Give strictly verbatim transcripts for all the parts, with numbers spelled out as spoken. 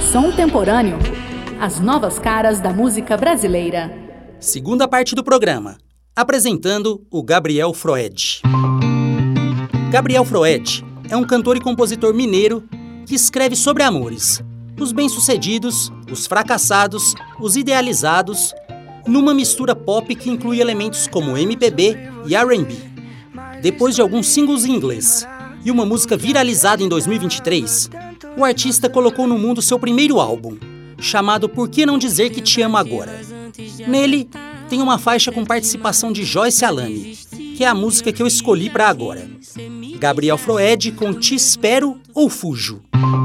Som Temporâneo. As novas caras da música brasileira. Segunda parte do programa. Apresentando o Gabriel Froed. Gabriel Froed é um cantor e compositor mineiro que escreve sobre amores, os bem-sucedidos, os fracassados, os idealizados, numa mistura pop que inclui elementos como M P B e R and B. Depois de alguns singles em inglês e uma música viralizada em dois mil e vinte e três, o artista colocou no mundo seu primeiro álbum, chamado Por Que Não Dizer Que Te Amo Agora. Nele, tem uma faixa com participação de Joyce Alane, que é a música que eu escolhi para agora. Gabriel Froed com Te Espero ou Fujo.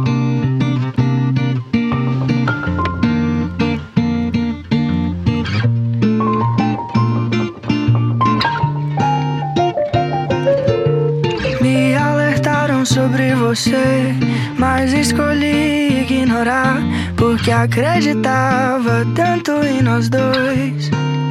Me alertaram sobre você, mas escolhi ignorar, porque acreditava tanto em nós dois.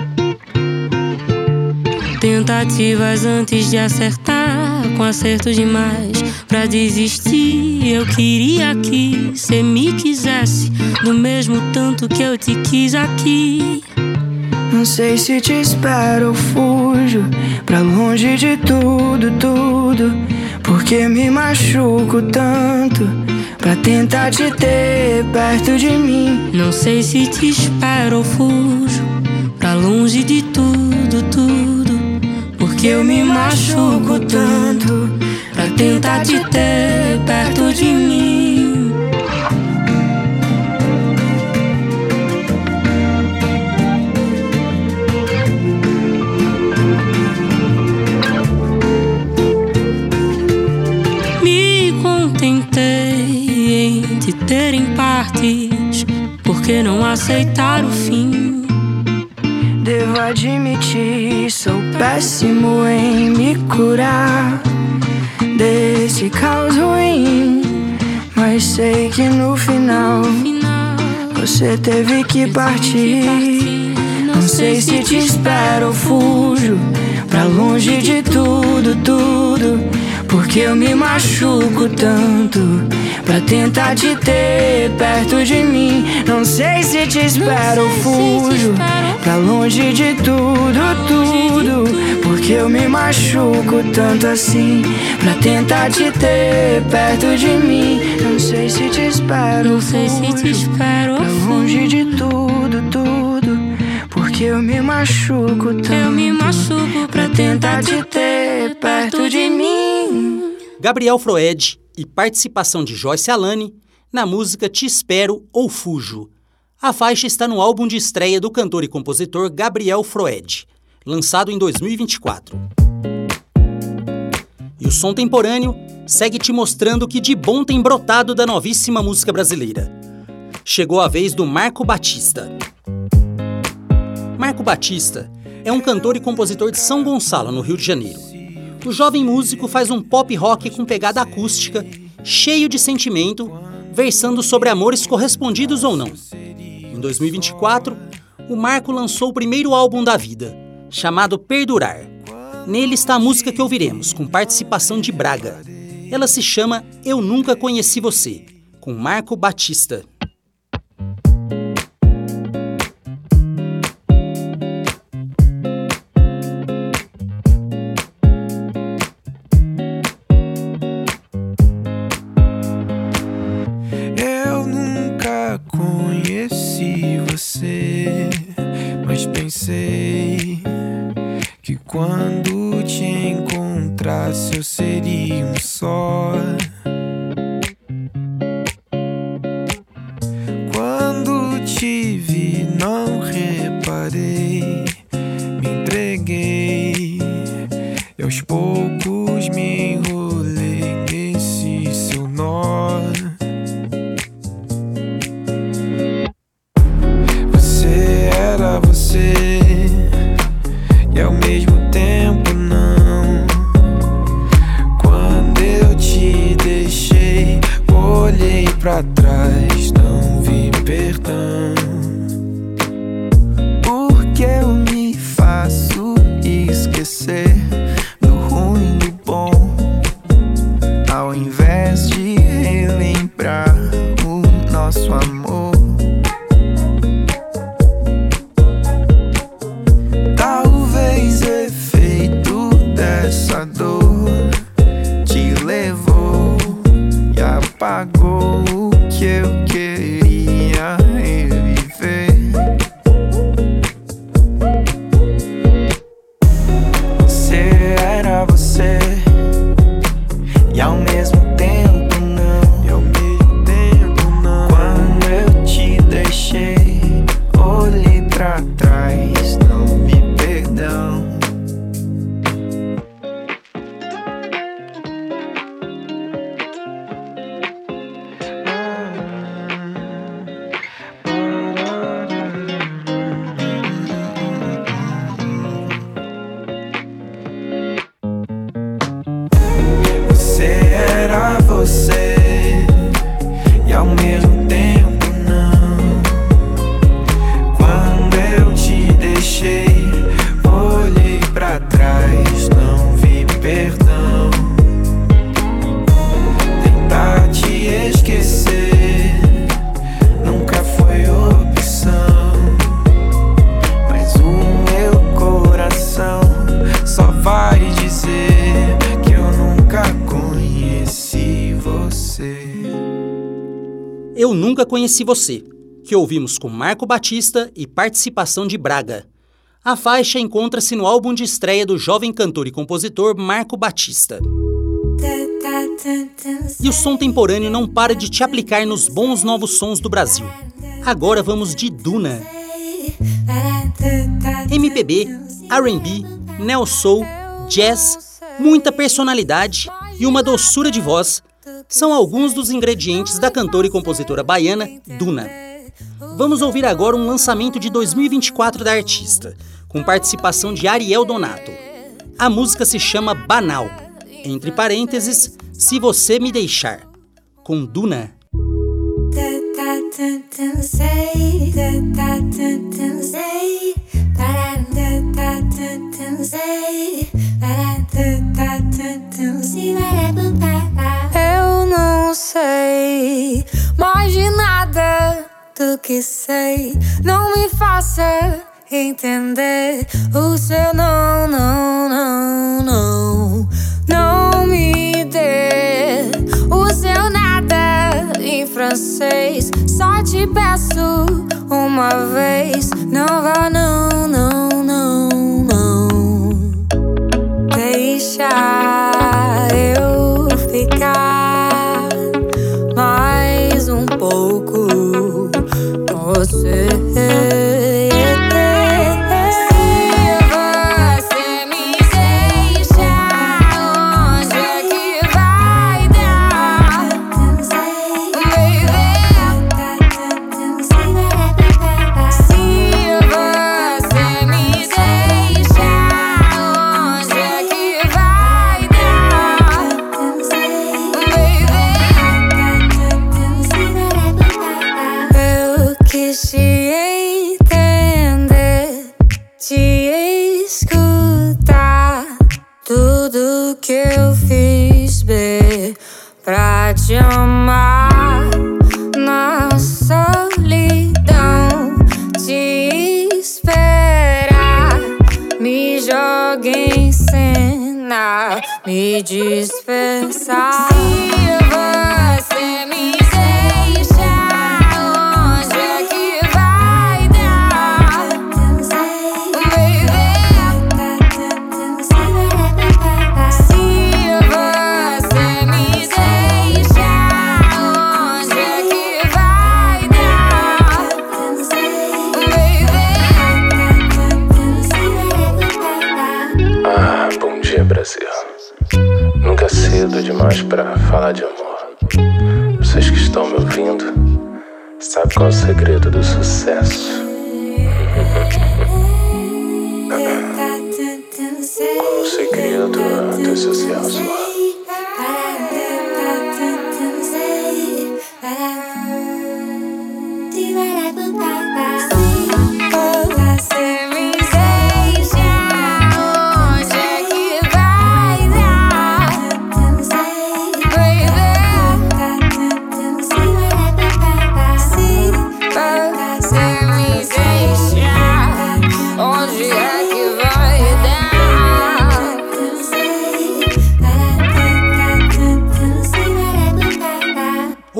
Tentativas antes de acertar, com acerto demais pra desistir. Eu queria que cê me quisesse do mesmo tanto que eu te quis aqui. Não sei se te espero ou fujo pra longe de tudo, tudo, porque me machuco tanto pra tentar te ter perto de mim. Não sei se te espero ou fujo pra longe de tudo, tudo, porque eu me machuco tanto pra tentar te ter perto de mim. Me contentei em te ter em partes, porque não aceitar o fim. Devo admitir, sou péssimo em me curar desse caos ruim, mas sei que no final você teve que partir. Não sei se te espero ou fujo pra longe de tudo, tudo, porque eu me machuco tanto pra tentar te ter perto de mim. Não sei se te espero ou fujo pra longe de tudo, tudo, porque eu me machuco tanto assim pra tentar te ter perto de mim. Não sei se te espero ou fujo pra longe de tudo, tudo, porque eu me machuco tanto eu me machuco pra tentar te ter perto de mim. Gabriel Froed e participação de Joyce Alane na música Te Espero ou Fujo. A faixa está no álbum de estreia do cantor e compositor Gabriel Froed, lançado em dois mil e vinte e quatro. E o Som Temporâneo segue te mostrando o que de bom tem brotado da novíssima música brasileira. Chegou a vez do Marco Batista. Marco Batista é um cantor e compositor de São Gonçalo, no Rio de Janeiro. O jovem músico faz um pop rock com pegada acústica, cheio de sentimento, versando sobre amores correspondidos ou não. Em dois mil e vinte e quatro, o Marco lançou o primeiro álbum da vida, chamado Perdurar. Nele está a música que ouviremos, com participação de Braga. Ela se chama Eu Nunca Conheci Você, com Marco Batista. Mas pensei que quando te encontrasse eu seria um só. Quando te vi não reparei, me entreguei e aos poucos me enrolei nesse seu nó. Era você e ao mesmo tempo não. Quando eu te deixei, olhei pra trás, não vi perdão. Porque eu me faço esquecer do ruim e do bom, ao invés de relembrar o nosso amor. que eu queria reviver. Você era você, e ao mesmo tempo não. E ao mesmo tempo não. Quando eu te deixei, olhei pra trás, não vi perdão. Você era você, e ao mesmo tempo não. Quando eu te deixei, olhei pra trás, não vi perdão. Tentar te esquecer nunca foi opção, mas o meu coração só vai dizer que eu nunca conheci você. Eu Nunca Conheci Você, que ouvimos com Marco Batista e participação de Braga. A faixa encontra-se no álbum de estreia do jovem cantor e compositor Marco Batista. E o som temporâneo não para de te aplicar nos bons novos sons do Brasil. Agora vamos de Duna. M P B, R and B, neo soul, jazz, muita personalidade e uma doçura de voz são alguns dos ingredientes da cantora e compositora baiana Duna. Vamos ouvir agora um lançamento de dois mil e vinte e quatro da artista, com participação de Ariel Donato. A música se chama Banal, entre parênteses, Se Você Me Deixar, com Duna. Eu não sei mais de nada do que sei. Não me faça entender o seu não, não, não, não. Não me dê o seu nada em francês. Só te peço uma vez. Não vá, não, não, não, não. Deixa eu ficar mais um pouco com você. Pra te amar na solidão, te esperar, me joga em cena, me dispensar. Se você me deixar, onde é que vai dar? Baby, Brasil. Nunca é cedo demais pra falar de amor. Vocês que estão me ouvindo sabem qual é o segredo do sucesso. Qual o segredo do sucesso?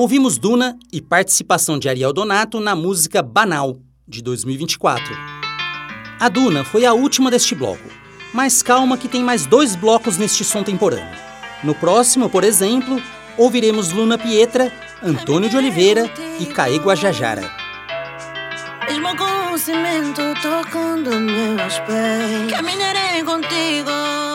Ouvimos Duna e participação de Ariel Donato na música Banal, de dois mil e vinte e quatro. A Duna foi a última deste bloco, mas calma que tem mais dois blocos neste som temporâneo. No próximo, por exemplo, ouviremos Luna Pietra, Antônio de Oliveira e Caê Guajajara. Mesmo com o cimento tocando meus pés, caminharei contigo